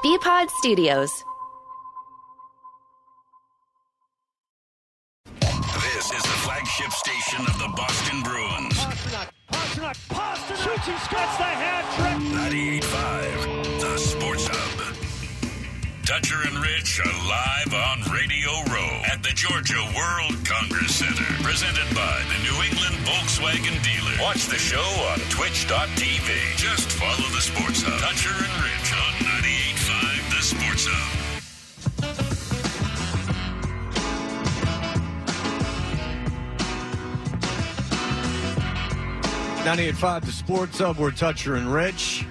BPod Studios. This is the flagship station of the Boston Bruins. Pasternak shoots, he scores the hat trick. 98.5, the Sports Hub. Dutcher and Rich are live on Radio Row at the Georgia World Congress Center. Presented by the New England Volkswagen dealer. Watch the show on twitch.tv. Just follow the Sports Hub. Dutcher and Rich on 98.5, the Sports Hub. .98.5 The Sports Hub. We're Dutcher and Rich.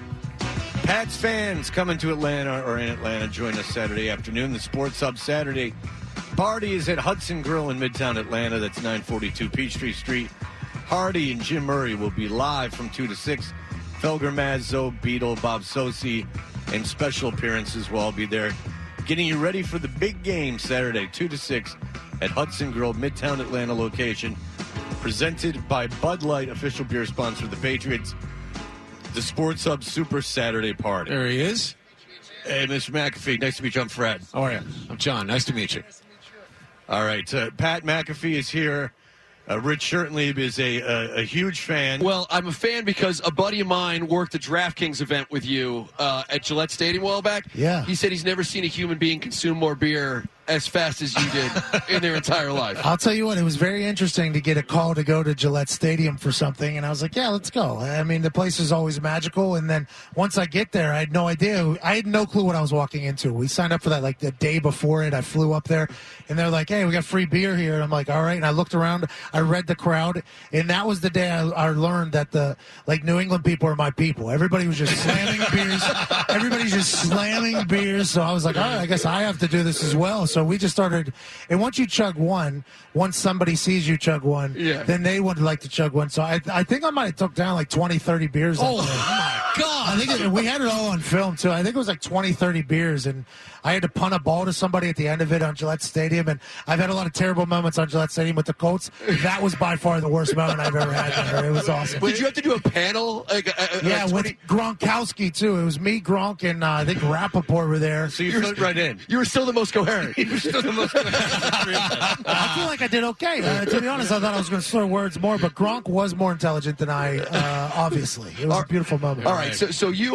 Pats fans coming to Atlanta or in Atlanta, join us Saturday afternoon. The Sports Hub Saturday party is at Hudson Grill in Midtown Atlanta. That's 942 Peachtree Street. Hardy and Jim Murray will be live from 2 to 6. Felger Mazzo, Beetle, Bob Sosi, and special appearances will all be there. Getting you ready for the big game Saturday, 2 to 6 at Hudson Grill, Midtown Atlanta location. Presented by Bud Light, official beer sponsor of the Patriots. The Sports Hub Super Saturday Party. There he is. Hey, Mr. McAfee. Nice to meet you. I'm Fred. How are you? I'm John. Nice to meet you. All right. Pat McAfee is here. Rich Schertenlieb is a huge fan. Well, I'm a fan because a buddy of mine worked a DraftKings event with you at Gillette Stadium a while back. Yeah. He said he's never seen a human being consume more beer as fast as you did in their entire life. I'll tell you what, it was very interesting to get a call to go to Gillette Stadium for something, and I was like, yeah, let's go. I mean, the place is always magical, and then once I get there, I had no idea. I had no clue what I was walking into. We signed up for that like the day before it. I flew up there, and they're like, hey, we got free beer here. And I'm like, all right. And I looked around, I read the crowd, and that was the day I learned that the New England people are my people. Everybody was just slamming beers. Everybody's just slamming beers. So I was like, all right, I guess I have to do this as well. So we just started, and once you chug one, once somebody sees you chug one, then they would like to chug one. So I think I might have took down like 20, 30 beers. Oh, my God. I think we had it all on film, too. I think it was like 20, 30 beers, and I had to punt a ball to somebody at the end of it on Gillette Stadium, and I've had a lot of terrible moments on Gillette Stadium with the Colts. That was by far the worst moment I've ever had there. It was awesome. Did you have to do a panel? Yeah, with Gronkowski, too. It was me, Gronk, and I think Rappaport were there. So you fit right in. You were still the most coherent. You were still the most coherent. I feel like I did okay. To be honest, I thought I was going to slur words more, but Gronk was more intelligent than I, obviously. It was a beautiful moment. All right, so you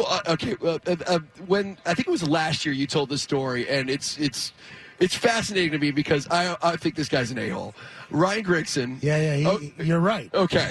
when I think it was last year you told this story, and it's fascinating to me because I think this guy's an a-hole. Ryan Grigson. Yeah, you're right. Okay.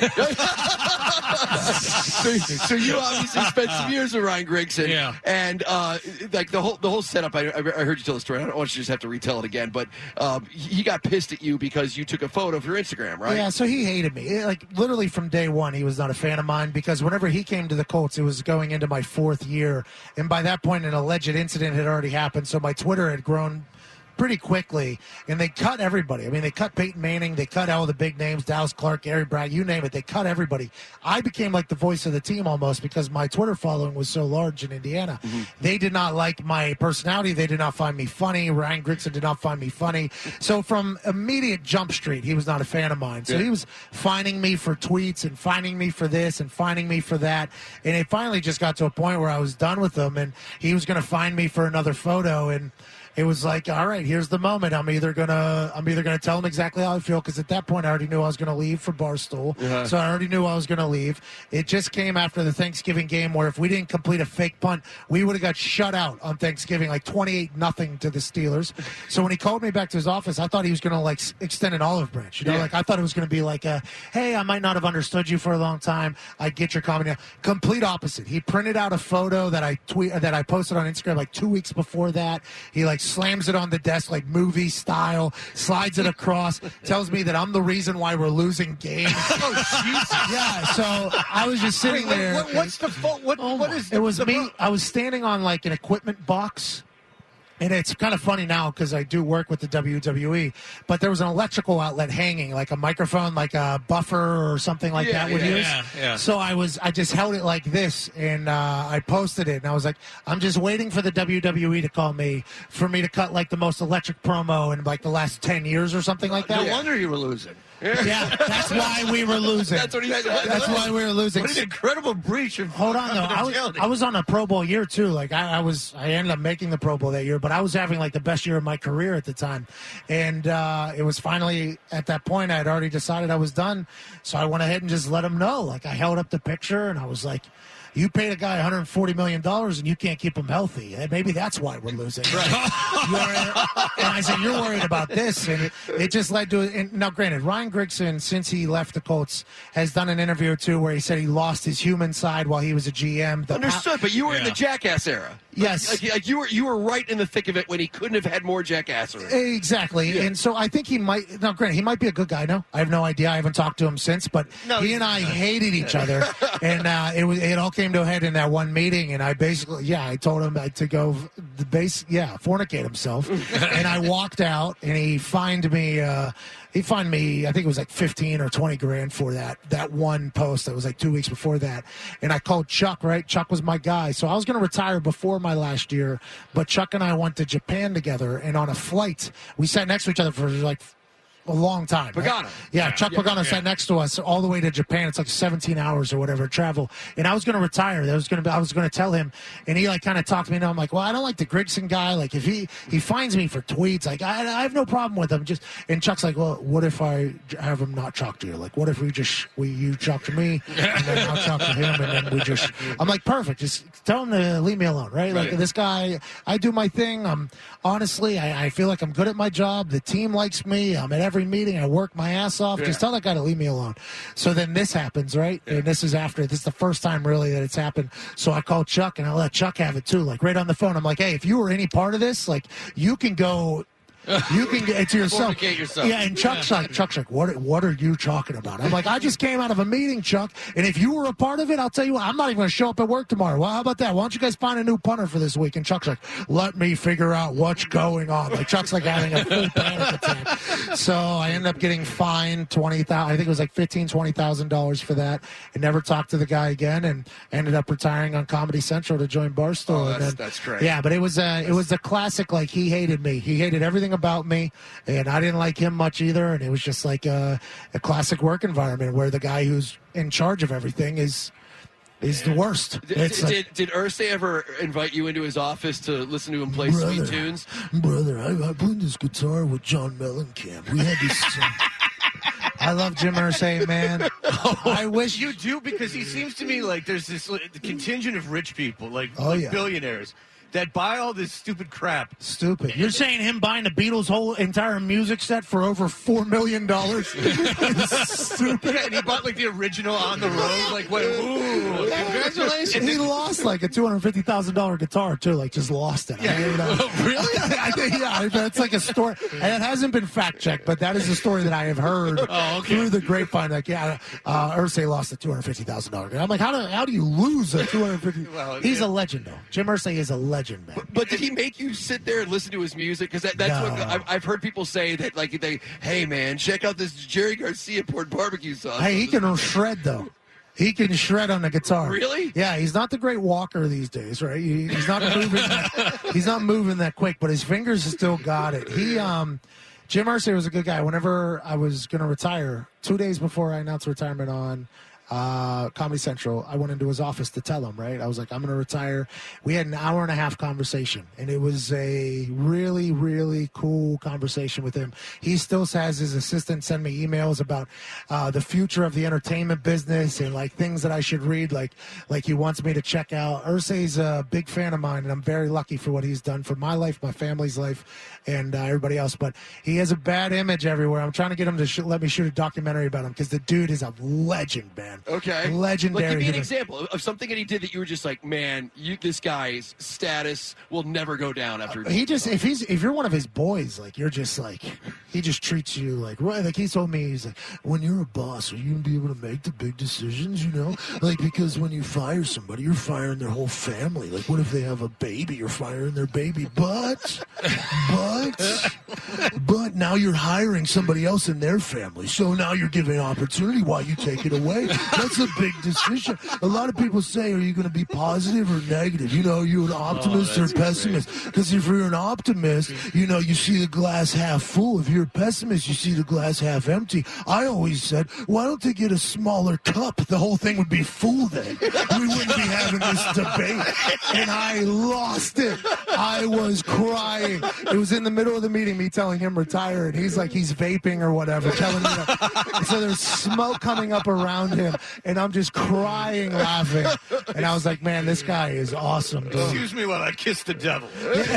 so you obviously spent some years with Ryan Grigson. Yeah. And like the whole setup, I heard you tell the story. I don't want you to just have to retell it again, but he got pissed at you because you took a photo of your Instagram, right? Yeah, so he hated me. Like literally from day one, he was not a fan of mine because whenever he came to the Colts, it was going into my 4th year, and by that point, an alleged incident had already happened. So my Twitter had grown pretty quickly, and they cut everybody. I mean, they cut Peyton Manning, they cut all the big names, Dallas Clark, Gary Bragg, you name it. They cut everybody. I became like the voice of the team almost because my Twitter following was so large in Indiana. Mm-hmm. They did not like my personality. They did not find me funny. Ryan Grigson did not find me funny. So from immediate Jump Street, he was not a fan of mine. So he was finding me for tweets and finding me for this and finding me for that. And it finally just got to a point where I was done with him, and he was going to find me for another photo, and it was like, all right, here's the moment. I'm either gonna tell him exactly how I feel, because at that point I already knew I was gonna leave for Barstool, so I already knew I was gonna leave. It just came after the Thanksgiving game where if we didn't complete a fake punt, we would have got shut out on Thanksgiving, like 28-0 to the Steelers. So when he called me back to his office, I thought he was gonna like extend an olive branch. Like I thought it was gonna be like, hey, I might not have understood you for a long time. I get your comment. Complete opposite. He printed out a photo that I posted on Instagram like 2 weeks before that. He like slams it on the desk like movie style, slides it across, tells me that I'm the reason why we're losing games. Oh, Jesus. Yeah, so I was just sitting there. What's the fault? What is it was me. I was standing on like an equipment box. And it's kind of funny now because I do work with the WWE, but there was an electrical outlet hanging, like a microphone, like a buffer or something like that would use. Yeah. So I just held it like this, and I posted it, and I was like, I'm just waiting for the WWE to call me for me to cut like the most electric promo in like the last 10 years or something like that. No wonder you were losing. Yeah, that's why we were losing. That's what he said. That's why we were losing. What an incredible breach of Hold on, though. I was on a Pro Bowl year, too. Like, I ended up making the Pro Bowl that year, but I was having, like, the best year of my career at the time. And it was finally, at that point, I had already decided I was done. So I went ahead and just let him know. Like, I held up the picture, and I was like, you paid a guy $140 million, and you can't keep him healthy. And maybe that's why we're losing. Right. And I said, you're worried about this. And it just led to it. Now, granted, Ryan Grigson, since he left the Colts, has done an interview or two where he said he lost his human side while he was a GM. Understood, but you were in the Jackass era. Yes. Like you were right in the thick of it when he couldn't have had more jackassery. Exactly. Yeah. And so I think he might, now granted, he might be a good guy now. I have no idea. I haven't talked to him since, but he and I hated each other. And it all came to a head in that one meeting. And I basically, I told him to go fornicate himself. And I walked out and he fined me, I think it was like 15 or 20 grand for that one post. That was like 2 weeks before that. And I called Chuck, right? Chuck was my guy. So I was going to retire before my last year, but Chuck and I went to Japan together, and on a flight, we sat next to each other for like a long time. Pagano. Right? Yeah, Chuck Pagano sat next to us all the way to Japan. It's like 17 hours or whatever travel. And I was going to retire. I was going to tell him, and he like kind of talked me into. I'm like, well, I don't like the Grigson guy. Like if he finds me for tweets, like I have no problem with him. And Chuck's like, well, what if I have him not talk to you? Like what if you talk to me and then I'll talk to him and then I'm like, perfect. Just tell him to leave me alone, right? Like this guy, I do my thing. Honestly, I feel like I'm good at my job. The team likes me. I'm at every meeting. I work my ass off. Just tell that guy to leave me alone. So then this happens, right? And this is the first time really that it's happened. So I called Chuck and I let Chuck have it too. Like right on the phone. I'm like, hey, if you were any part of this, like you can go. You can get it to yourself. Yeah, and Chuck's like, what are you talking about? I'm like, I just came out of a meeting, Chuck, and if you were a part of it, I'll tell you what, I'm not even going to show up at work tomorrow. Well, how about that? Why don't you guys find a new punter for this week? And Chuck's like, let me figure out what's going on. Like Chuck's like having a full panic attack. So I ended up getting fined $20,000. I think it was like $20,000 for that, and never talked to the guy again, and ended up retiring on Comedy Central to join Barstool. Oh, that's great. Yeah, but it was a classic. Like he hated me. He hated everything about me, and I didn't like him much either, and it was just like a classic work environment where the guy who's in charge of everything is the worst. Did Irsay ever invite you into his office to listen to him play sweet tunes? Brother, I played this guitar with John Mellencamp. We had this... I love Jim Irsay, man. I wish you do, because he seems to me like there's this contingent of rich people, like billionaires, that buy all this stupid crap. Stupid. You're saying him buying the Beatles' whole entire music set for over $4 million? Stupid. Yeah, and he bought like the original On the Road. Like, ooh, congratulations. He lost like a $250,000 guitar too. Like, just lost it. Yeah. Really? I think, that's like a story. And it hasn't been fact checked, but that is a story that I have heard through the grapevine. Like, Irsay lost a $250,000 guitar. I'm like, how do you lose a $250,000? Well, he's a legend, though. Jim Irsay is a legend. Man. But did he make you sit there and listen to his music? Because that's what I've heard people say, that like hey man, check out this Jerry Garcia poured barbecue sauce. Hey, he can shred though. He can shred on the guitar. Really? Yeah, he's not the great walker these days, right? He's not moving. He's not moving that quick, but his fingers still got it. Jim Irsay was a good guy. Whenever I was going to retire, 2 days before I announced retirement on Comedy Central, I went into his office to tell him, right? I was like, I'm going to retire. We had an hour and a half conversation, and it was a really, really cool conversation with him. He still has his assistant send me emails about the future of the entertainment business and like things that I should read, like he wants me to check out. Irsay's a big fan of mine, and I'm very lucky for what he's done for my life, my family's life, and everybody else. But he has a bad image everywhere. I'm trying to get him to let me shoot a documentary about him, because the dude is a legend, man. Okay. Legendary. Like, give me an example of something that he did that you were just like, man, this guy's status will never go down after. If you're one of his boys, like you're just like, he just treats you like, right. Like he told me, he's like, when you're a boss, are you gonna be able to make the big decisions? You know, like because when you fire somebody, you're firing their whole family. Like, what if they have a baby? You're firing their baby, but now you're hiring somebody else in their family. So now you're giving opportunity while you take it away. That's a big decision. A lot of people say, are you going to be positive or negative? You know, you're an optimist or pessimist. Because if you're an optimist, you know, you see the glass half full. If you're a pessimist, you see the glass half empty. I always said, why don't they get a smaller cup? The whole thing would be full then. We wouldn't be having this debate. And I lost it. I was crying. It was in the middle of the meeting, me telling him retire, and he's like, he's vaping or whatever, telling me that. So there's smoke coming up around him, and I'm just crying, laughing. And I was like, man, this guy is awesome, dude. Excuse me while I kiss the devil.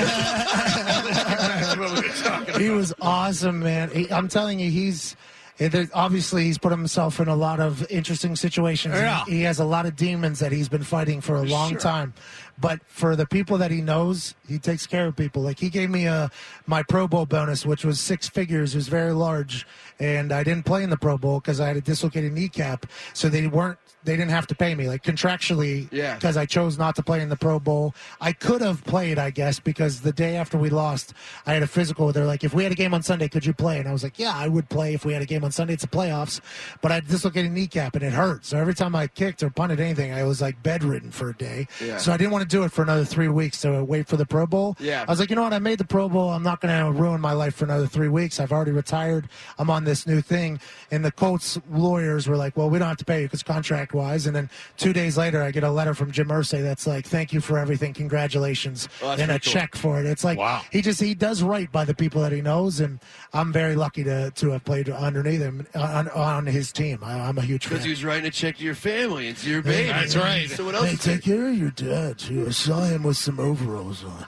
He was awesome, man. I'm telling you, obviously he's put himself in a lot of interesting situations. Yeah. He has a lot of demons that he's been fighting for a long time. But for the people that he knows, he takes care of people. Like, he gave me my Pro Bowl bonus, which was 6 figures. It was very large. And I didn't play in the Pro Bowl because I had a dislocated kneecap. So they didn't have to pay me, like, contractually, because I chose not to play in the Pro Bowl. I could have played, I guess, because the day after we lost, I had a physical. They're like, if we had a game on Sunday, could you play? And I was like, yeah, I would play if we had a game on Sunday. It's the playoffs. But I had a dislocated kneecap, and it hurt. So every time I kicked or punted anything, I was, like, bedridden for a day. Yeah. So I didn't want to do it for another 3 weeks to wait for the Pro Bowl. Yeah. I was like, you know what? I made the Pro Bowl. I'm not going to ruin my life for another 3 weeks. I've already retired. I'm on this new thing. And the Colts lawyers were like, well, we don't have to pay you because contract-wise. And then 2 days later, I get a letter from Jim Irsay that's like, thank you for everything. Congratulations. And a check for it. It's like, wow. He does right by the people that he knows. And I'm very lucky to have played underneath him on his team. I'm a huge fan. Because he was writing a check to your family and to your baby. That's right. So what else? Hey, take care of your dad, too. I saw him with some overalls on.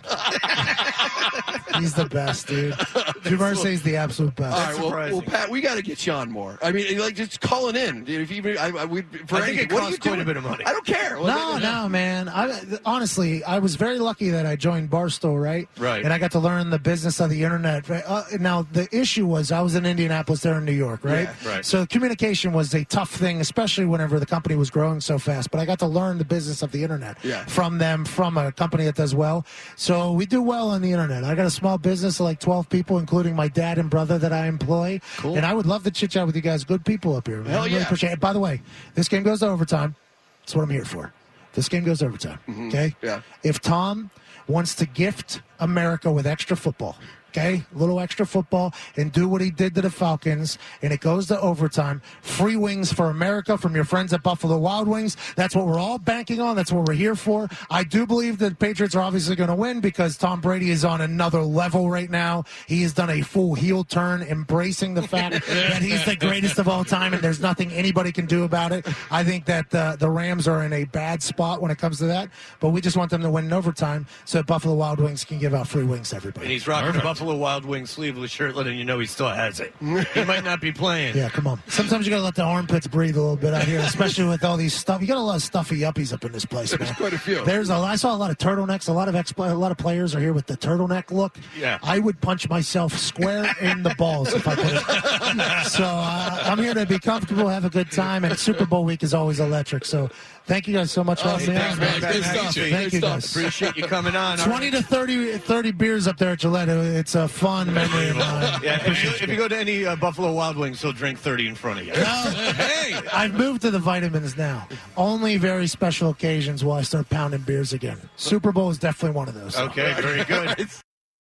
He's the best, dude. Jim Irsay's the absolute best. All right, well, Pat, we got to get you on more. I mean, like, just calling in. If you, I think it costs quite a bit of money. I don't care. No, man. Honestly, I was very lucky that I joined Barstool, right? Right. And I got to learn the business of the internet. Now, the issue was I was in Indianapolis, there in New York, right? Yeah, right. So communication was a tough thing, especially whenever the company was growing so fast. But I got to learn the business of the internet from a company that does well. So we do well on the internet. I got a small business of like 12 people, including my dad and brother that I employ. Cool. And I would love to chit chat with you guys. Good people up here, man. Hell yeah. Really appreciate it. By the way, this game goes to overtime. That's what I'm here for. This game goes to overtime. Mm-hmm. Okay? Yeah. If Tom wants to gift America with extra football, okay, a little extra football, and do what he did to the Falcons, and it goes to overtime. Free wings for America from your friends at Buffalo Wild Wings. That's what we're all banking on. That's what we're here for. I do believe that the Patriots are obviously going to win because Tom Brady is on another level right now. He has done a full heel turn, embracing the fact that he's the greatest of all time, and there's nothing anybody can do about it. I think that the Rams are in a bad spot when it comes to that, but we just want them to win in overtime so that Buffalo Wild Wings can give out free wings to everybody. And he's rocking the Buffalo Wild Wings sleeveless shirt, letting you know he still has it. He might not be playing. Yeah, come on. Sometimes you got to let the armpits breathe a little bit out here, especially with all these stuff. You got a lot of stuffy yuppies up in this place, man. There's quite a few. I saw a lot of turtlenecks. A lot of players are here with the turtleneck look. Yeah. I would punch myself square in the balls if I could. So I'm here to be comfortable, have a good time, and Super Bowl week is always electric. So thank you guys so much for having me on. Good stuff. Thank you guys. Appreciate you coming on. 20 to 30 beers up there at Gillette. It's a fun memory of mine. Yeah, if you go to any Buffalo Wild Wings, he'll drink 30 in front of you. No, hey, I've moved to the vitamins now. Only very special occasions will I start pounding beers again. Super Bowl is definitely one of those. Okay, very good. It's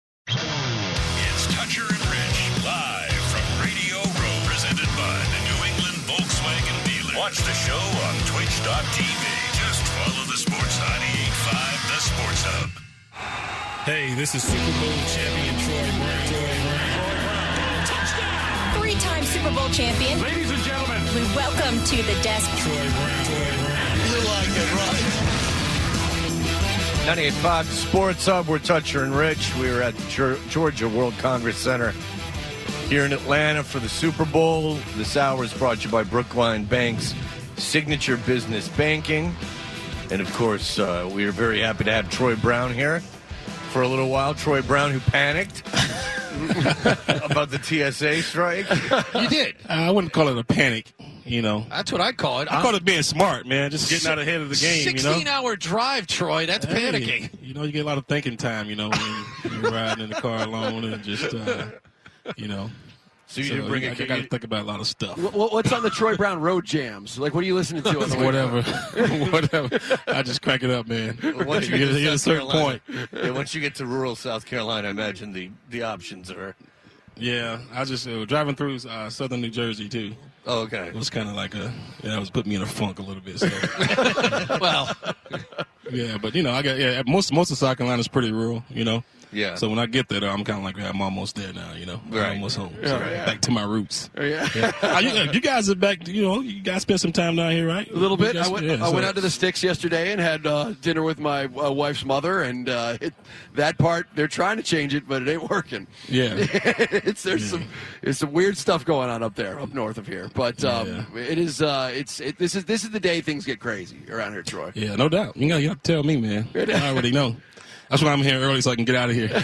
Toucher and Rich, live from Radio Row, presented by the New England Volkswagen Dealer. Watch the show on Twitch.tv. Just follow the Sports 98.5, the Sports Hub. Hey, this is Super Bowl champion Troy Brown. Touchdown! Three-time Super Bowl champion. Ladies and gentlemen, We welcome to the desk. Troy Brown. You like it, right? 98.5 Sports Hub. We're Toucher and Rich. We were at the Georgia World Congress Center here in Atlanta for the Super Bowl. This hour is brought to you by Brookline Bank's Signature Business Banking. And, of course, we are very happy to have Troy Brown here for a little while. Troy Brown, who panicked about the TSA strike. You did. I wouldn't call it a panic, you know. That's what I call it. I call it being smart, man. Just getting out ahead of the game, you know. 16-hour drive, Troy. That's panicking. You know, you get a lot of thinking time, you know, when you're riding in the car alone and just, you know. So you didn't bring I got to think about a lot of stuff. What's on the Troy Brown road jams? Like, what are you listening to on the way? Whatever. I just crack it up, man. Once you get get to a certain point. Yeah, once you get to rural South Carolina, I imagine the options are. Yeah, I just driving through southern New Jersey too. Oh, okay. It was kind of like that was putting me in a funk a little bit. So. Well, yeah, but most of South Carolina is pretty rural, Yeah. So when I get there, I'm kind of like, I'm almost there now, Right. I'm almost home. So back to my roots. Yeah. You guys are back, you guys spent some time down here, right? A little bit. You guys- I went out to the Sticks yesterday and had dinner with my wife's mother, and that part they're trying to change it, but it ain't working. Yeah. There's some weird stuff going on up there, up north of here. But this is the day things get crazy around here, Troy. Yeah, no doubt. You have to tell me, man. I already know. That's why I'm here early so I can get out of here.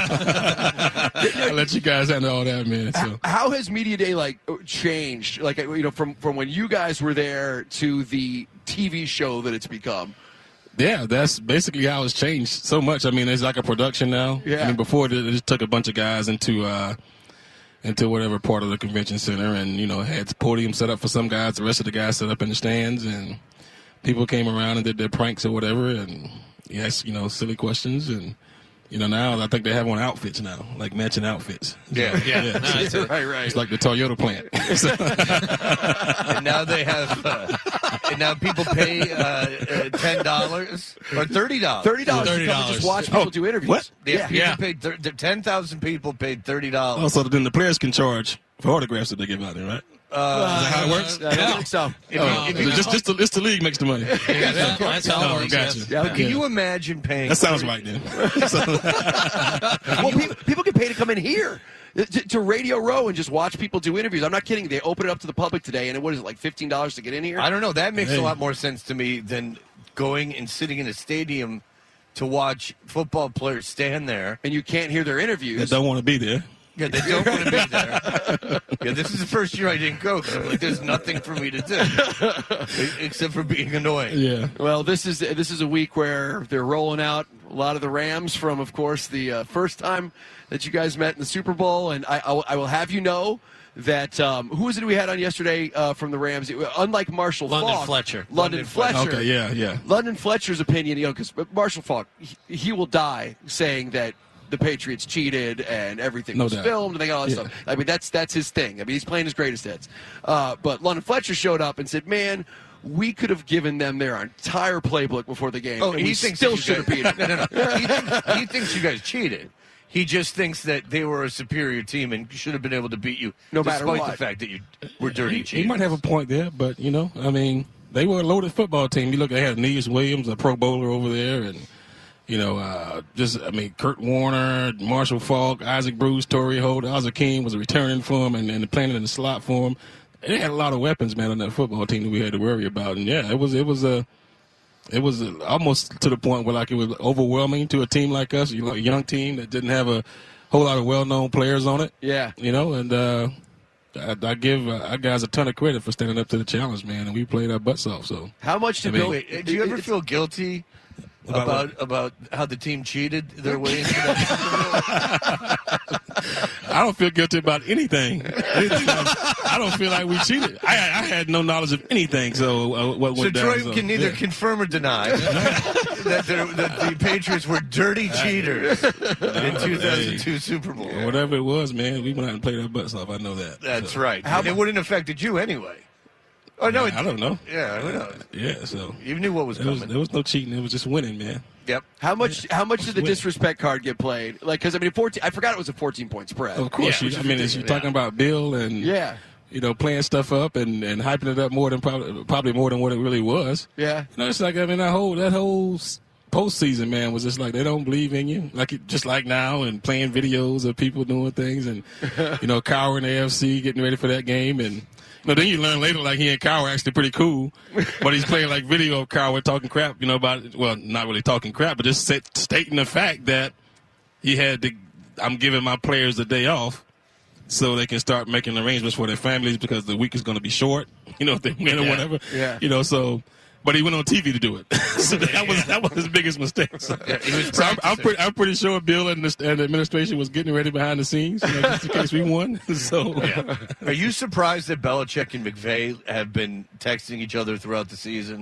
I let you guys handle all that, man. So. How has Media Day changed? From when you guys were there to the TV show that it's become. Yeah, that's basically how it's changed so much. I mean, it's like a production now. Yeah. I mean, before it just took a bunch of guys into whatever part of the convention center, and had the podium set up for some guys. The rest of the guys set up in the stands, and people came around and did their pranks or whatever, and. Yes, silly questions, and now I think they have on outfits now, like matching outfits. Yeah. Right. It's like the Toyota plant. And now they have. And now people pay $10 or $30. $30 to come and just watch people do interviews. What? Yeah. Paid 10,000 people paid $30. Also, then the players can charge for autographs that they give out there, right? Is that how it works? I don't think so. Just the league makes the money. that's how it works. Gotcha. Yeah. But can you imagine paying? That sounds right then. Well, people get paid to come in here to Radio Row and just watch people do interviews. I'm not kidding. They open it up to the public today, and what is it, like $15 to get in here? I don't know. That makes a lot more sense to me than going and sitting in a stadium to watch football players stand there. And you can't hear their interviews. They don't want to be there. Yeah, they don't want to be there. Yeah, this is the first year I didn't go. So there's nothing for me to do except for being annoying. Yeah. Well, this is a week where they're rolling out a lot of the Rams from, of course, the first time that you guys met in the Super Bowl. And I will have you know that who was it we had on yesterday from the Rams? Unlike Marshall London Faulk. Fletcher. London Fletcher. Okay, yeah. London Fletcher's opinion, because Marshall Faulk, he will die saying that the Patriots cheated and everything was filmed and they got all that stuff. I mean, that's his thing. I mean, he's playing his greatest hits. But London Fletcher showed up and said, man, we could have given them their entire playbook before the game. Oh, and he we thinks still you should have guys- beat them. No. He thinks you guys cheated. He just thinks that they were a superior team and should have been able to beat you, No matter despite what. the fact that you were dirty cheaters. He might have a point there, but, I mean, they were a loaded football team. You look, they had Aeneas Williams, a Pro Bowler over there, and Kurt Warner, Marshall Faulk, Isaac Bruce, Torrey Holt, Hakeem was a returning for him and playing in the slot for him. And they had a lot of weapons, man, on that football team that we had to worry about. And yeah, it was almost to the point where it was overwhelming to a team like us, a young team that didn't have a whole lot of well-known players on it. Yeah. And I give our guys a ton of credit for standing up to the challenge, man, and we played our butts off. So How much did Bill? Do you ever feel guilty about how the team cheated their way into that? I don't feel guilty about anything. I don't feel like we cheated. I had no knowledge of anything. So what So went down? Troy can neither confirm or deny that the Patriots were dirty cheaters in 2002 Super Bowl. Whatever it was, man, we went out and played our butts off. I know that. That's So, right. It wouldn't have affected you anyway. Oh no, I don't know. Yeah, who knows? Yeah, so You knew what was coming. there was no cheating. It was just winning, man. Yep. How much did the win. disrespect card get played? Because 14. I forgot it was a 14-point spread. Of course, Yeah, you're talking about Bill and playing stuff up and hyping it up more than probably more than what it really was. Yeah. It's like that whole postseason, man, was just like they don't believe in you, just like now, and playing videos of people doing things and cowering the AFC, getting ready for that game, and then you learn later he and Cowher actually pretty cool, but he's playing video of Cowher talking crap, about not really talking crap, but just stating the fact that he had I'm giving my players the day off so they can start making arrangements for their families because the week is going to be short, if they win or whatever, Yeah. so. but he went on TV to do it. So that was his biggest mistake. So, I'm pretty sure Bill and the administration was getting ready behind the scenes, just in case we won. So, Are you surprised that Belichick and McVay have been texting each other throughout the season?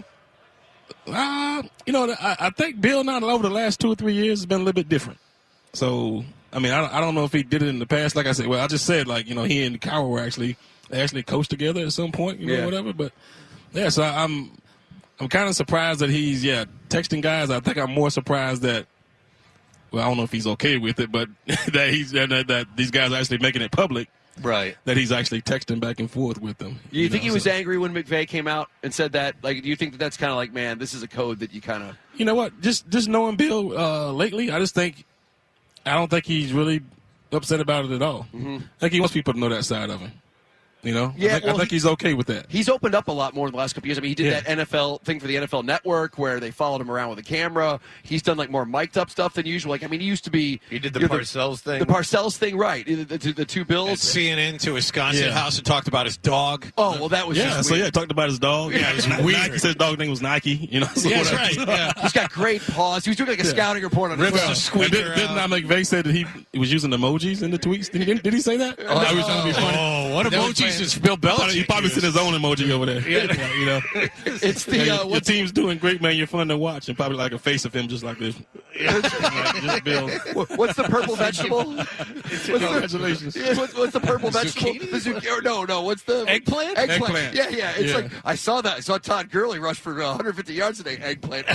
I think Bill now over the last 2 or 3 years has been a little bit different. So, I mean, I don't know if he did it in the past. Like I said, I just said, he and Cowher were actually coached together at some point, whatever. But yeah, so I'm kind of surprised that he's texting guys. I think I'm more surprised that, I don't know if he's okay with it, but that these guys are actually making it public. Right. That he's actually texting back and forth with them. Do you think he was angry when McVay came out and said that? Like, do you think that's kind of like, man, this is a code that you kind of... You know what? Just knowing Bill lately, I don't think he's really upset about it at all. Mm-hmm. I think he wants people to know that side of him. Yeah, I think he's okay with that. He's opened up a lot more in the last couple years. I mean, he did that NFL thing for the NFL Network where they followed him around with a camera. He's done more mic'd up stuff than usual. He used to be. He did the Parcells thing. The Parcells thing, right? The two Bills. At CNN to Wisconsin House and talked about his dog. Oh well, that was just weird. Talked about his dog. Yeah, it was weird. He said his dog's name was Nike. So that's right. Yeah. He's got great paws. He was doing a scouting report on Didn't McVay say that he was using emojis in the tweets? Did he say that? I was trying to be funny. Oh, what emojis is Bill Belichick? He probably sent his own emoji over there. It's the your team's doing great, man. You're fun to watch, and probably like a face of him just like this. Just Bill. What's the purple vegetable? Congratulations. What's the purple vegetable? The zucchini? No. What's the eggplant? Eggplant. Yeah. It's like I saw that. I saw Todd Gurley rush for 150 yards today. Eggplant.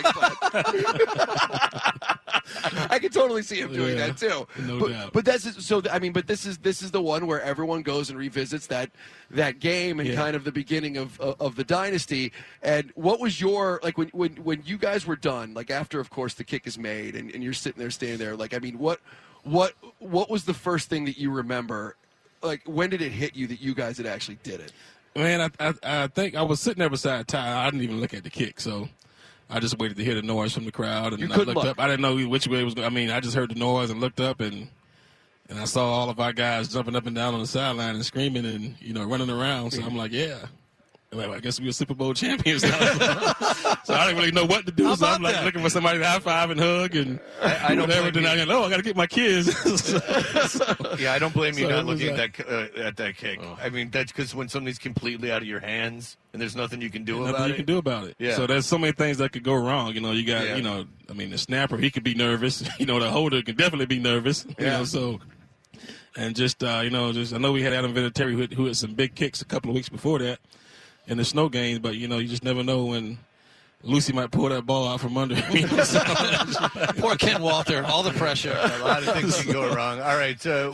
I can totally see him doing that too. No doubt. But that's so. I mean, but this is the one where everyone goes and revisits that game and kind of the beginning of the dynasty. And what was your when you guys were done? After, of course, the kick is made and you're standing there. What was the first thing that you remember? When did it hit you that you guys had actually did it? Man, I think I was sitting there beside Ty. I didn't even look at the kick, so I just waited to hear the noise from the crowd, and I looked up. I didn't know which way it was going. I mean, I just heard the noise and looked up, and I saw all of our guys jumping up and down on the sideline and screaming and running around. So I'm like, I guess we were Super Bowl champions now. So I didn't really know what to do. So I'm looking for somebody to high five and hug and I don't whatever. Then I got to get my kids. I don't blame you not looking at that kick. Oh. I mean, that's because when something's completely out of your hands and there's nothing you can do about it. Yeah. So there's so many things that could go wrong. You got, I mean, the snapper, he could be nervous. The holder could definitely be nervous. So. And just, I know we had Adam Vinatieri who had some big kicks a couple of weeks before that in the snow games, but, you just never know when Lucy might pull that ball out from under him. Poor Ken Walter, all the pressure. A lot of things can go wrong. All right. Was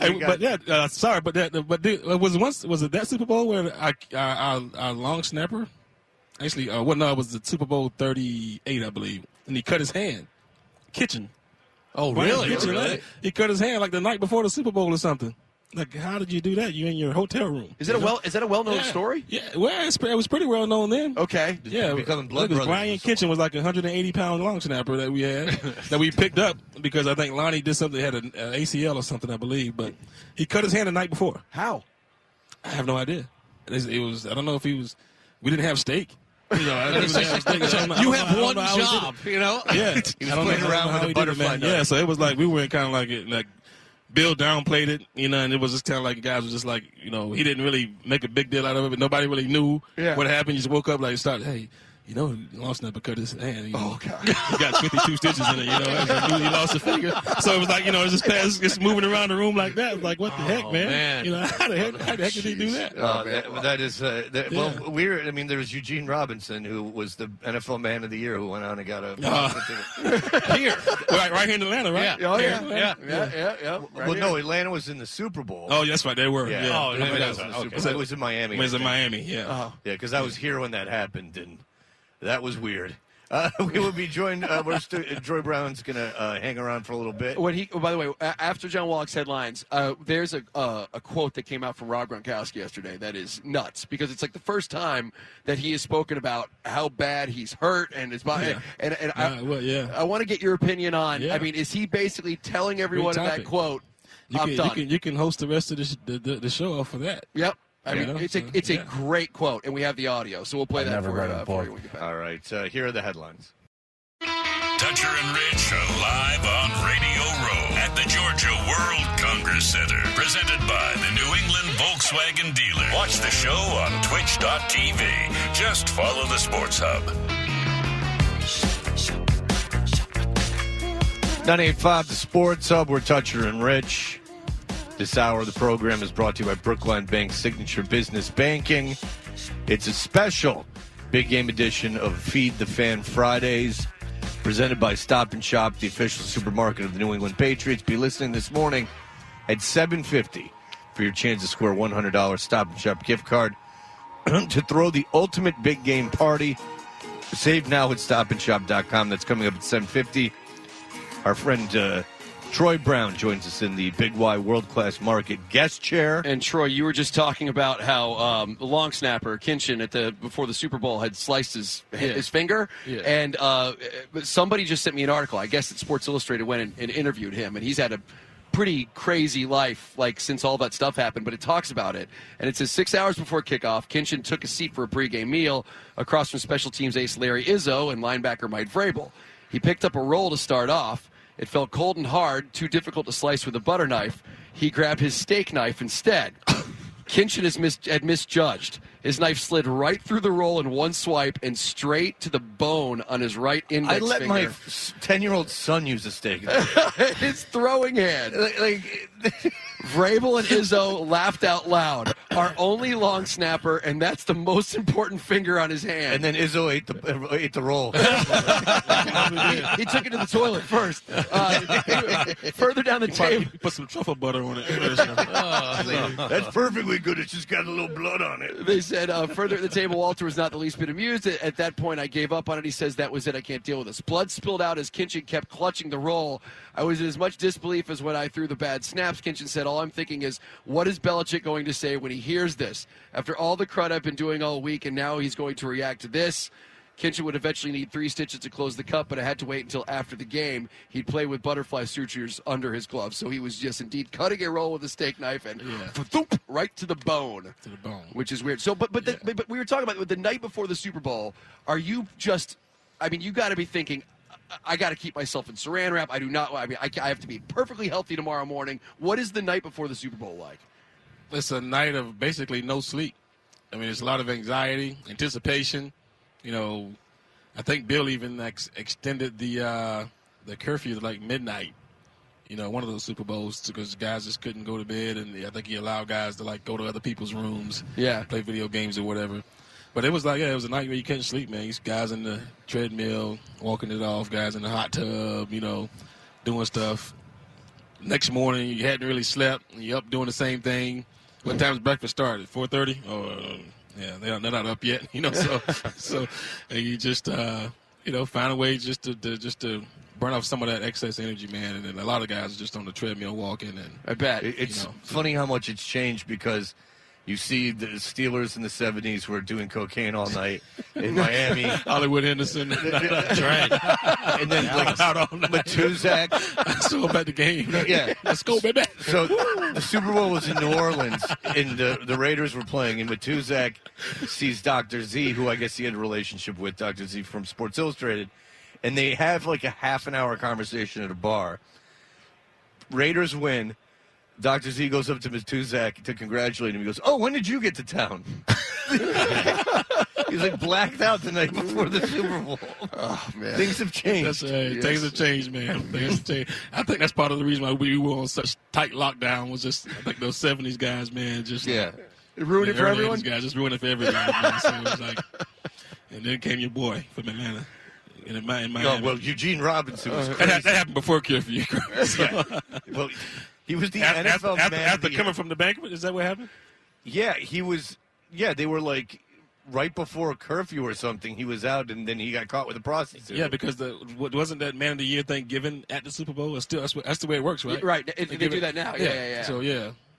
it that Super Bowl where our long snapper, actually, it was the Super Bowl 38, I believe, and he cut his hand. Kitchen. Oh, really? Really? He cut his hand the night before the Super Bowl or something. How did you do that? You in your hotel room? Is that a well-known story? Yeah. Well, it was pretty well known then. Okay. Yeah. Becoming blood brothers. Brian Kitchen was like a 180-pound long snapper that we had that we picked up because I think Lonnie did something. Had an ACL or something, I believe. But he cut his hand the night before. How? I have no idea. It was. I don't know if he was. We didn't have steak. You have one job. Yeah. He was playing around with a butterfly. Yeah. So it was we were kind of like Bill downplayed it, and it was just kind of like guys were just like, he didn't really make a big deal out of it, but nobody really knew what happened. You just woke up hey, long snapper cut his hand. Oh, God. He got 52 stitches in it, he lost a finger. So it was it's just moving around the room like that. It was like, what the heck, man? How the heck did he do that? That is, well, weird. I mean, there was Eugene Robinson, who was the NFL Man of the Year, who went on and got a... Here. Right here in Atlanta, right? Yeah. Oh, yeah. Well, no, Atlanta was in the Super Bowl. Oh, that's right, they were. Yeah. Oh, it was in Miami. It was in Miami, yeah. Yeah, because I was here when that happened, and that was weird. We will be joined. Troy Brown's going to hang around for a little bit. By the way, after John Wallach's headlines, there's a quote that came out from Rob Gronkowski yesterday that is nuts because it's the first time that he has spoken about how bad he's hurt and his body. Yeah. I want to get your opinion on. Yeah. I mean, is he basically telling everyone in that quote? I'm done. You can host the rest of the show off of that. Yep. I mean, it's a great quote, and we have the audio, so we'll play that for you when we get back. All right, here are the headlines. Dutcher and Rich are live on Radio Row at the Georgia World Congress Center. Presented by the New England Volkswagen dealer. Watch the show on twitch.tv. Just follow the Sports Hub. 98.5, the Sports Hub. We're Dutcher and Rich. This hour of the program is brought to you by Brookline Bank Signature Business Banking. It's a special big game edition of Feed the Fan Fridays, presented by Stop and Shop, the official supermarket of the New England Patriots. Be listening this morning at 7:50 for your chance to score $100 Stop and Shop gift card to throw the ultimate big game party. Save now at stopandshop.com. That's coming up at 7:50. Our friend Troy Brown joins us in the Big Y World Class Market guest chair. And Troy, you were just talking about how the long snapper Kinchin before the Super Bowl had sliced his finger, and somebody just sent me an article. I guess that Sports Illustrated went and interviewed him, and he's had a pretty crazy life since all that stuff happened. But it talks about it, and it says 6 hours before kickoff, Kinchin took a seat for a pregame meal across from special teams ace Larry Izzo and linebacker Mike Vrabel. He picked up a roll to start off. It felt cold and hard, too difficult to slice with a butter knife. He grabbed his steak knife instead. Kinchin had misjudged. His knife slid right through the roll in one swipe and straight to the bone on his right index finger. I let my 10-year-old son use a steak knife. His throwing hand. Vrabel and Izzo laughed out loud. Our only long snapper, and that's the most important finger on his hand. And then Izzo ate the roll. He took it to the toilet first. Further down the table, Put some truffle butter on it. That's perfectly good. It's just got a little blood on it. They said further at the table, Walter was not the least bit amused. At that point, I gave up on it. He says, that was it. I can't deal with this. Blood spilled out as Kinchin kept clutching the roll. I was in as much disbelief as when I threw the bad snaps. Kinchin said, all I'm thinking is, what is Belichick going to say when he hears this? After all the crud I've been doing all week, and now he's going to react to this. Kinchin would eventually need 3 stitches to close the cut, but I had to wait until after the game. He'd play with butterfly sutures under his gloves. So he was just indeed cutting a roll with a steak knife and right to the bone. To the bone. Which is weird. So, but we were talking about the night before the Super Bowl. Are you just, you got to be thinking, I got to keep myself in saran wrap. I do not, I have to be perfectly healthy tomorrow morning. What is the night before the Super Bowl like? It's a night of basically no sleep. It's a lot of anxiety, anticipation. I think Bill even extended the curfew to midnight. One of those Super Bowls because guys just couldn't go to bed, and I think he allowed guys to go to other people's rooms, play video games or whatever. But it was it was a night where you couldn't sleep, man. These guys in the treadmill, walking it off, guys in the hot tub, doing stuff. Next morning, you hadn't really slept, and you're up doing the same thing. What time's breakfast start? At 4:30? Oh, yeah, they're not up yet, So you just, find a way just to burn off some of that excess energy, man. And then a lot of guys are just on the treadmill walking. And I bet it's funny how much it's changed because you see the Steelers in the 70s were doing cocaine all night in Miami. Hollywood Henderson. That's right. And then Matuzak. I saw him at the game. Yeah. Let's go, baby. So the Super Bowl was in New Orleans, and the Raiders were playing, and Matuzak sees Dr. Z, who I guess he had a relationship with, Dr. Z from Sports Illustrated, and they have a half-an-hour conversation at a bar. Raiders win. Dr. Z goes up to Matuzak to congratulate him. He goes, "Oh, when did you get to town?" He's blacked out the night before the Super Bowl. Oh, man. Things have changed. Things have changed, man. Things have changed. I think that's part of the reason why we were on such tight lockdown was just, I think those 70s guys, man, just it ruined it for everyone? Guys just ruined it for everybody, man. So it was and then came your boy from Atlanta. In Miami. No, well, Eugene Robinson was crazy. That happened before curfew. Well, he was the NFL man. After coming from the banquet, is that what happened? Yeah, he was. Yeah, they were right before curfew or something. He was out, and then he got caught with a prostitute. Yeah, because wasn't that Man of the Year thing given at the Super Bowl? That's the way it works, right? Right. They do that now. Yeah. So yeah.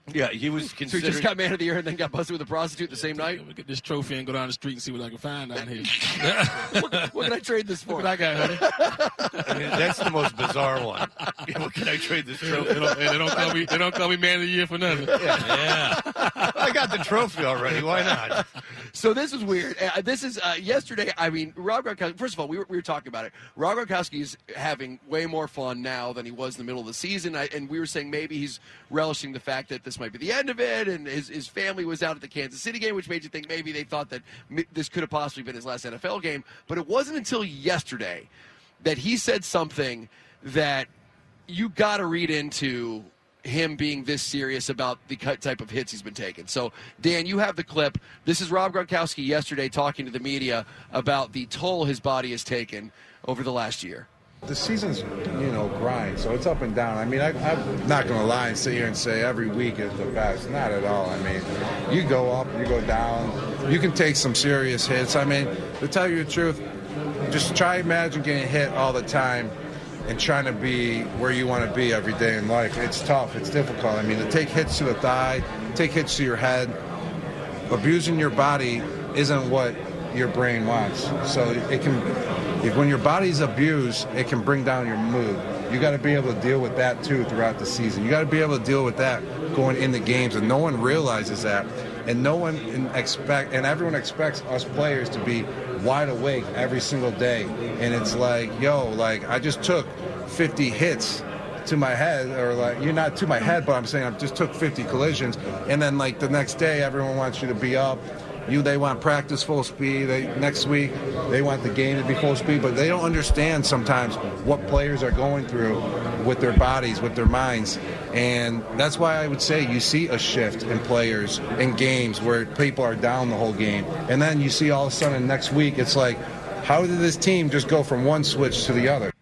Yeah, he was So considered. he just got man of the year and then got busted with a prostitute the same night? We'll get this trophy and go down the street and see what I can find down here. What can I trade this for? What I got, honey? I mean, that's the most bizarre one. What can I trade this trophy? They don't call me man of the year for nothing. Yeah. I got the trophy already. Why not? So this is weird. This is yesterday. I mean, Rob Gronkowski. First of all, we were talking about it. Rob Gronkowski is having way more fun now than he was in the middle of the season. And we were saying maybe he's relishing the fact that this might be the end of it. And his family was out at the Kansas City game, which made you think maybe they thought that this could have possibly been his last NFL game. But it wasn't until yesterday that he said something that you got to read into him being this serious about the type of hits he's been taking. So, Dan, you have the clip. This is Rob Gronkowski yesterday talking to the media about the toll his body has taken over the last year. The season's, grind, so it's up and down. I mean, I'm not going to lie and sit here and say every week is the best. Not at all. I mean, you go up, you go down. You can take some serious hits. I mean, to tell you the truth, just try imagine getting hit all the time and trying to be where you want to be every day in life. It's tough. It's difficult. I mean, to take hits to the thigh, take hits to your head, abusing your body isn't what your brain wants. So when your body's abused, it can bring down your mood. You got to be able to deal with that too throughout the season. You got to be able to deal with that going into games, and no one realizes that, and everyone expects us players to be wide awake every single day. And it's like, I just took 50 hits to my head, or you're not to my head, but I'm saying I just took 50 collisions, and then the next day everyone wants you to be up. They want practice full speed. Next week, they want the game to be full speed, but they don't understand sometimes what players are going through with their bodies, with their minds. And that's why I would say you see a shift in players in games where people are down the whole game. And then you see all of a sudden next week, it's like, how did this team just go from one switch to the other?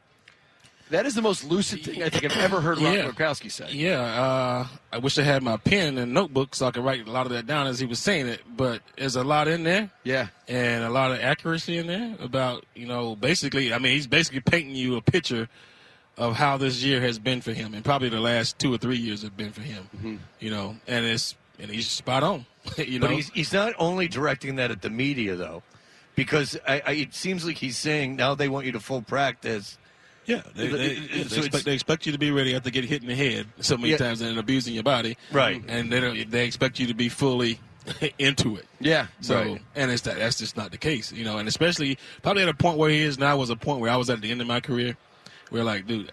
That is the most lucid thing I think I've ever heard Rob Gronkowski say. Yeah, I wish I had my pen and notebook so I could write a lot of that down as he was saying it. But there's a lot in there. Yeah. And a lot of accuracy in there about, basically, he's basically painting you a picture of how this year has been for him, and probably the last 2 or 3 years have been for him. Mm-hmm. And he's spot on. But he's not only directing that at the media, though, because it seems like he's saying now they want you to full practice. Yeah, they expect you to be ready after getting hit in the head so many times and abusing your body. Right. And they expect you to be fully into it. Yeah. So, and that's just not the case, and especially probably at a point where he is now was a point where I was at the end of my career where, dude,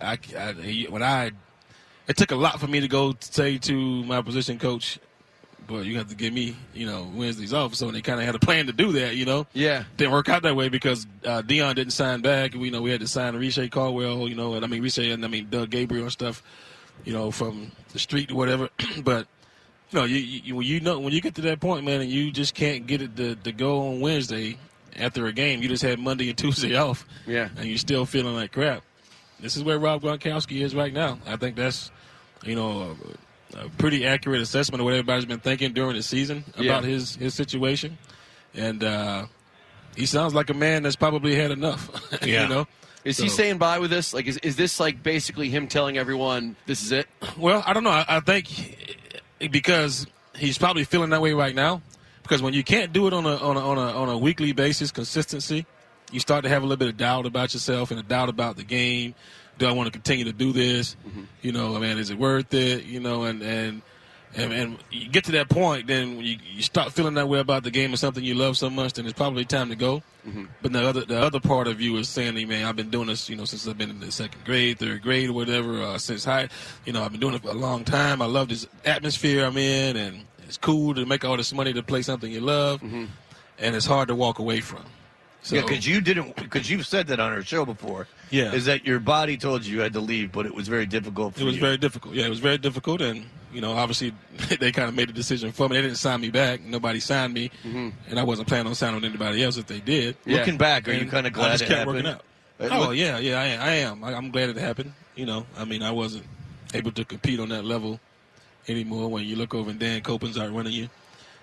it took a lot for me to go say to my position coach, but you have to give me, Wednesdays off. So they kind of had a plan to do that, Yeah. Didn't work out that way because Deion didn't sign back. We had to sign Riche Caldwell, Riche and Doug Gabriel and stuff, from the street or whatever. But, when you get to that point, man, and you just can't get it to go on Wednesday after a game, you just had Monday and Tuesday off. Yeah. And you're still feeling like crap. This is where Rob Gronkowski is right now. I think that's, a pretty accurate assessment of what everybody's been thinking during the season about his situation. And he sounds like a man that's probably had enough. Yeah. Is he saying bye with this? Is this basically him telling everyone this is it? Well, I don't know. I think because he's probably feeling that way right now. Because when you can't do it on a weekly basis, consistency, you start to have a little bit of doubt about yourself and a doubt about the game. Do I want to continue to do this? Mm-hmm. Is it worth it? And you get to that point, then when you start feeling that way about the game or something you love so much, then it's probably time to go. Mm-hmm. But the other part of you is saying, man, I've been doing this, since I've been in the second grade, third grade, or whatever, since high. I've been doing it for a long time. I love this atmosphere I'm in, and it's cool to make all this money to play something you love, and it's hard to walk away from. So, because you've said that on our show before. Yeah. Is that your body told you had to leave, but it was very difficult for you. It was very difficult. Yeah, it was very difficult. And, obviously they kind of made the decision for me. They didn't sign me back. Nobody signed me. Mm-hmm. And I wasn't planning on signing with anybody else if they did. Yeah. Looking back, are you kind of glad it kept happened? Working out. I am. I'm glad it happened. I wasn't able to compete on that level anymore when you look over and Dan Copen's out running you.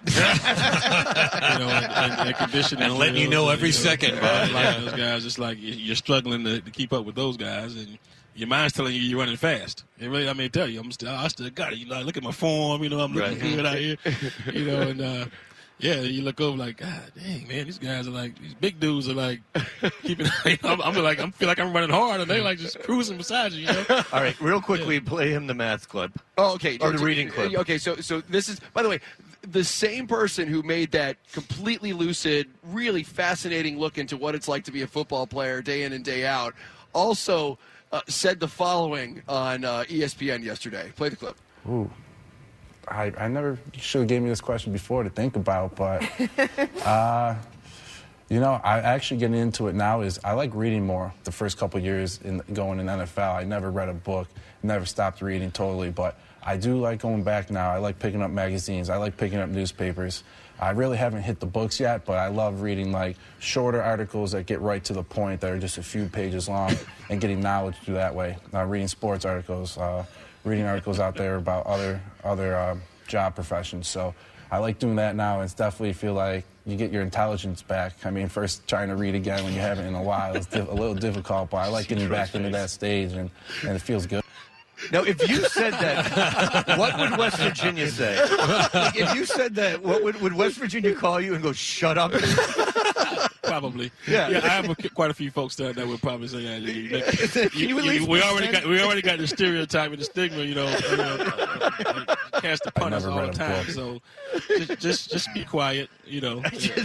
And conditioning and letting you know every second, bud. Those guys, just like you're struggling to keep up with those guys, and your mind's telling you you're running fast. It really, I tell you, I still got it. You know, I look at my form, you know, I'm looking good out here, you know, and yeah, you look over like, God dang, man, these guys are like, these big dudes are like keeping. I feel like I'm running hard, and they like just cruising beside you. You know. All right, real quickly, play him the math clip. Oh, okay. Or the reading clip. Okay, so this is, by the way, the same person who made that completely lucid, really fascinating look into what it's like to be a football player day in and day out, also said the following on ESPN yesterday. Play the clip. Ooh. I never should have gave me this question before to think about, but, you know, I actually getting into it now is I like reading more the first couple of years going in NFL. I never read a book, never stopped reading totally, but I do like going back now. I like picking up magazines. I like picking up newspapers. I really haven't hit the books yet, but I love reading, like, shorter articles that get right to the point that are just a few pages long and getting knowledge through that way. Reading sports articles, reading articles out there about other job professions. So I like doing that now. It's definitely feel like you get your intelligence back. First trying to read again when you haven't in a while is a little difficult, but I like getting back into that stage, and it feels good. Now, if you said that, what would West Virginia say? Like, if you said that, what would West Virginia call you and go, "Shut up"? Probably. Yeah. I have quite a few folks that would probably say, "Yeah, we already got the stereotype and the stigma, you know, cast the punters all the time. So just be quiet, you know."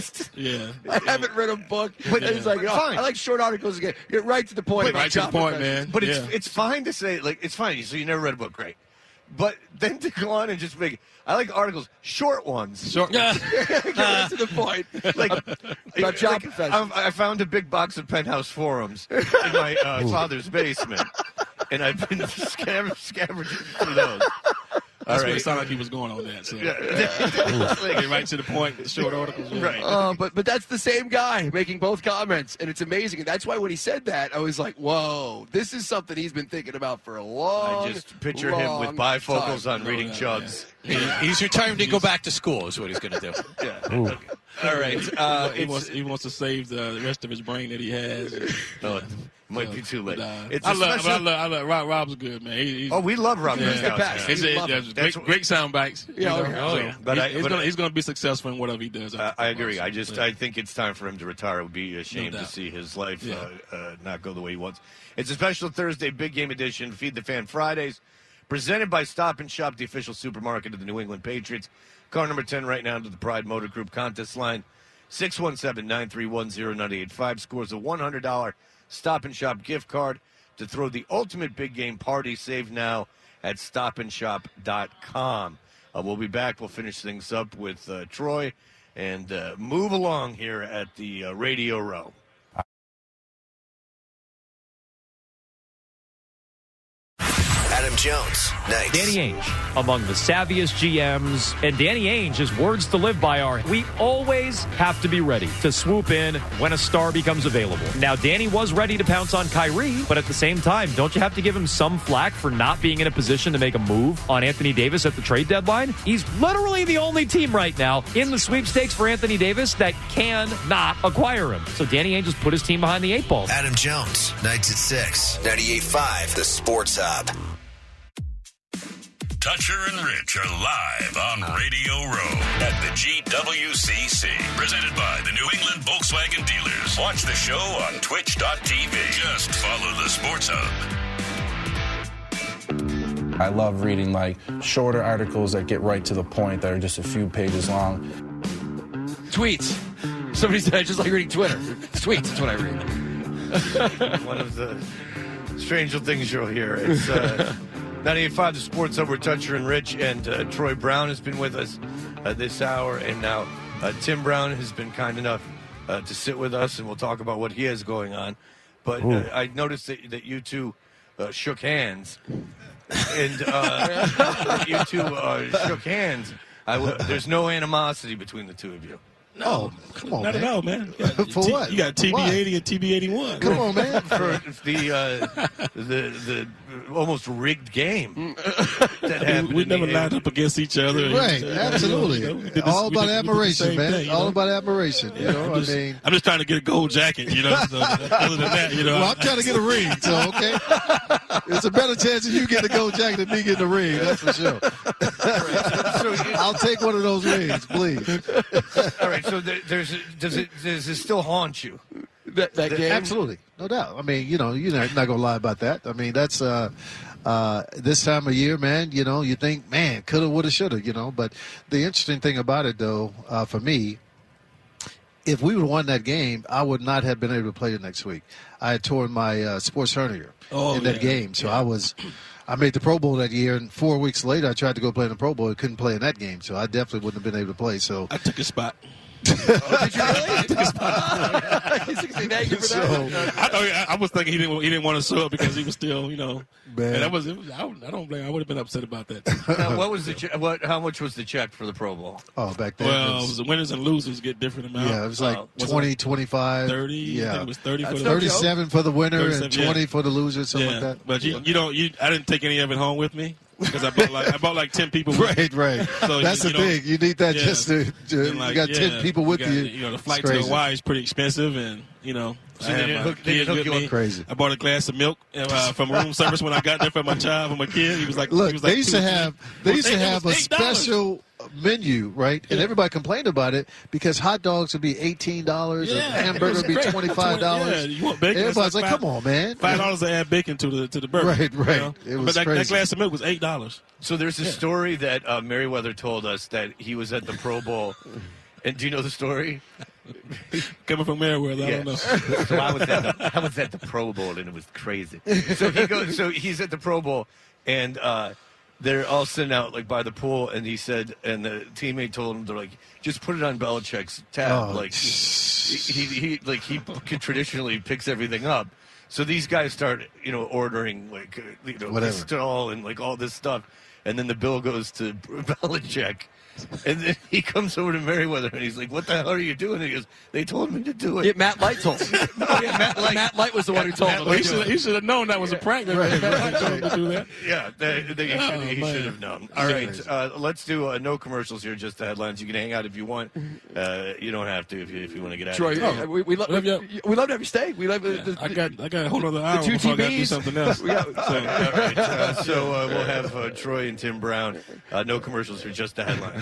I haven't read a book, but it's like, fine. I like short articles again. Get right to the point. Right to the point, man. But it's fine to say, like, it's fine. So you never read a book, great. But then to go on and just make, I like articles, short ones. Get right to the point. Like, about job professions. I found a big box of Penthouse forums in my father's basement, and I've been scavenging through those. That's what it sounded like he was going on that. So. Get right to the point, short articles. Yeah. Right. But that's the same guy making both comments, and it's amazing. And that's why when he said that, I was like, whoa, this is something he's been thinking about for a long I just picture him with bifocals on reading Chugs. He's retiring to go back to school is what he's going to do. Yeah. All right. He wants to save the rest of his brain that he has. No, it might be too late. I love Rob's good, man. We love Rob. Great sound bites. Yeah, But he's going to be successful in whatever he does. I agree. I think it's time for him to retire. It would be a shame to see his life not go the way he wants. It's a special Thursday big game edition, Feed the Fan Fridays, presented by Stop and Shop, the official supermarket of the New England Patriots. Car number 10 right now to the Pride Motor Group contest line, 617-931-0985. Scores a $100 Stop and Shop gift card to throw the ultimate big game party. Save now at stopandshop.com. We'll be back. We'll finish things up with Troy and move along here at the Radio Row. Adam Jones, nice. Danny Ainge, among the savviest GMs, and Danny Ainge's words to live by are, we always have to be ready to swoop in when a star becomes available. Now, Danny was ready to pounce on Kyrie, but at the same time, don't you have to give him some flack for not being in a position to make a move on Anthony Davis at the trade deadline? He's literally the only team right now in the sweepstakes for Anthony Davis that cannot acquire him. So Danny Ainge just put his team behind the 8 ball. Adam Jones, nights at 6, 98.5, The Sports Hub. Dutcher and Rich are live on Radio Row at the GWCC. Presented by the New England Volkswagen Dealers. Watch the show on twitch.tv. Just follow the Sports Hub. I love reading, like, shorter articles that get right to the point that are just a few pages long. Tweets. Somebody said I just like reading Twitter. Tweets, that's what I read. One of the stranger things you'll hear. It's 98.5 The Sports Hub. We're Dutcher and Rich, and Troy Brown has been with us this hour, and now Tim Brown has been kind enough to sit with us, and we'll talk about what he has going on. But I noticed that you two shook hands, and you two shook hands. There's no animosity between the two of you. No, come on, not man. at all, man. For what? You got TB80 and TB81. Come on, man. For the almost rigged game that happened. We never lined up against each other. Right, absolutely. All about admiration, man. Thing, all about admiration. You know, I'm just trying to get a gold jacket. You know, so other than that, you know. Well, I'm trying to get a ring. So okay, it's a better chance of you getting a gold jacket than me getting a ring. That's for sure. I'll take one of those rings, please. All right. So does it still haunt you? That game? Absolutely, no doubt. I mean, you're not gonna lie about that. I mean, that's this time of year, man. You think, man, coulda, woulda, shoulda. But the interesting thing about it, though, for me, if we would have won that game, I would not have been able to play the next week. I had torn my sports hernia in that game, so I made the Pro Bowl that year, and 4 weeks later, I tried to go play in the Pro Bowl. I couldn't play in that game, so I definitely wouldn't have been able to play. So I took a spot. Did you really? I was thinking he didn't want to show up because he was still, man. And I don't blame. I would have been upset about that. Now, what was how much was the check for the Pro Bowl? Oh, back then. Well, it was the winners and losers get different amounts. Yeah, it was like 20, 25, 30. Yeah, I think it was 30 for the 37 for the winner and 20 yeah. for the loser, something like that. But I didn't take any of it home with me. Because I bought like 10 people with me. Right. So that's the thing. You need that just to you got 10 people with you. The flight to Hawaii is pretty expensive, and So they didn't hook you up. Crazy. I bought a glass of milk from room service when I got there for my kid. He was like, look, they used to have a special menu, right? And everybody complained about it because hot dogs would be $18 and hamburger would be $25. Yeah, you want bacon? Everybody's like, come on, man. $5 to add bacon to the burger. Right. It was but crazy. that glass of milk was $8. So there's a story that Merriweather told us that he was at the Pro Bowl. And do you know the story? Coming from Merriweather, I don't know. So I was at the Pro Bowl and it was crazy. So he's at the Pro Bowl and they're all sitting out like by the pool, and he said, and the teammate told him, they're like, just put it on Belichick's tab. Like he traditionally picks everything up. So these guys start, ordering like stall and like all this stuff, and then the bill goes to Belichick. And then he comes over to Merriweather and he's like, "What the hell are you doing?" And he goes, "They told me to do it." Yeah, Matt Light told him. Matt Light was the one who told him. He should have known that was a prank. Matt Light told him to do that. Yeah, he should have known. All right, let's do no commercials here, just the headlines. You can hang out if you want. You don't have to if you want to get out. Troy, we love to have you stay. We love. I got a whole other hour the two before I got to do TVs. something else. So we'll have Troy and Tim Brown. No commercials here, just the headlines.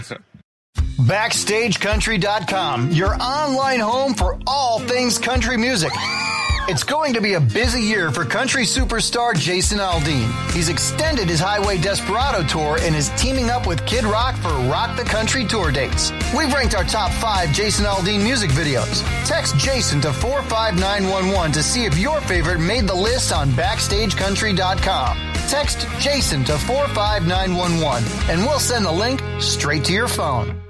BackstageCountry.com, your online home for all things country music. It's going to be a busy year for country superstar Jason Aldean. He's extended his Highway Desperado tour and is teaming up with Kid Rock for Rock the Country tour dates. We've ranked our top 5 Jason Aldean music videos. Text Jason to 45911 to see if your favorite made the list on BackstageCountry.com. Text Jason to 45911 and we'll send the link straight to your phone.